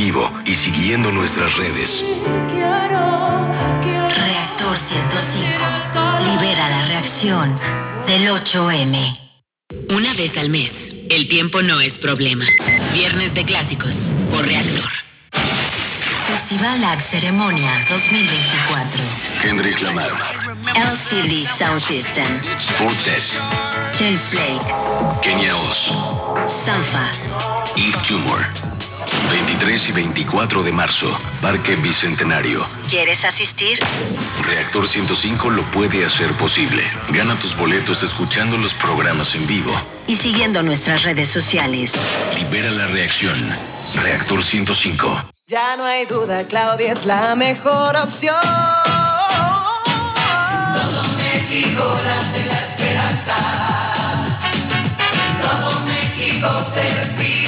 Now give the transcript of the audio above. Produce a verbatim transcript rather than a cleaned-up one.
vivo y siguiendo nuestras redes. Reactor ciento cinco. Libera la reacción del ocho eme. Una vez al mes, el tiempo no es problema. Viernes de clásicos por Reactor. Festival Ag Ceremonia dos mil veinticuatro. Kendrick Lamar, L C D Sound System, Fortet, James Blake, Kenya Oz, Sanfa. Eve Tumor. veintitrés y veinticuatro de marzo, Parque Bicentenario. ¿Quieres asistir? Reactor ciento cinco lo puede hacer posible. Gana tus boletos escuchando los programas en vivo y siguiendo nuestras redes sociales. Libera la reacción. Reactor ciento cinco. Ya no hay duda, Claudia es la mejor opción. Todo México nace la esperanza. Todo México se respira.